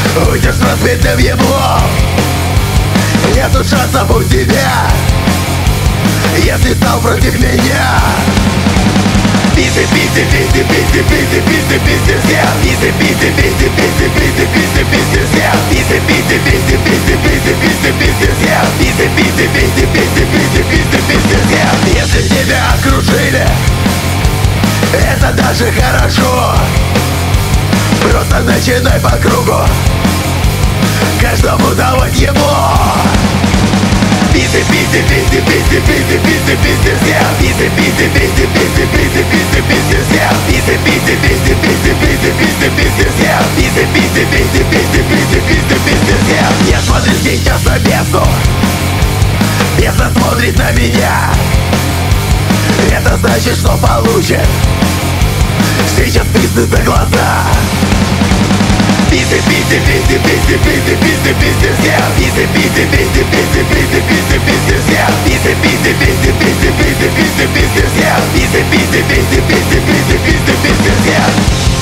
Уйдешь с разбитым еблом, нету шансов у тебя, если стал против меня. Пизды, пизды, пизды, пизды, пизды, пизды, пизды всех. Пизды, пизды, пизды, пизды, пизды, пизды, пизды всех. Пизды, пизды, пизды, пизды, пизды, пизды, пизды всех. Пизды, пизды, пизды, пизды, пизды, пизды, пизды всех. Если тебя окружили, это даже хорошо. Просто начинай по кругу, каждому давать его. Пизды, пизды, пизды, пизды, пизды, пизды, пизды всех. Пизды, пизды, пизды, пизды, пизды, пизды, пизды всех. Пизды, пизды, пизды, пизды, пизды, пизды, пизды всех. Пизды, пизды, пизды, пизды, пизды, пизды, пизды всех. Я смотрю сейчас на бездну, бездна смотрит на меня. Это значит, что получит сейчас пизды за глаза. Пизды, пизды, пизды, пизды, пизды, пизды, пизды всех. Пизды, пизды, пизды, пизды, пизды, пизды, пизды всех. Пизды, пизды, пизды, пизды, пизды, пизды, пизды всех. Пизды, пизды, пизды, пизды, пизды, пизды, пизды всех.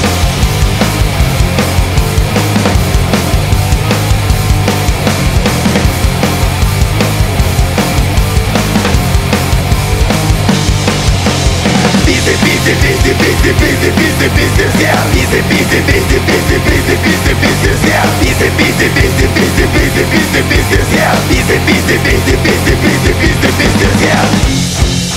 Пизды, пизды, пизды, пизды, пизды, пизды, пизды всех. Пизды, пизды, пизды, пизды, пизды, пизды, пизды всех. Пизды, пизды, пизды, пизды, пизды, пизды, пизды всех. Пизды, пизды, пизды, пизды, пизды, пизды, пизды всех.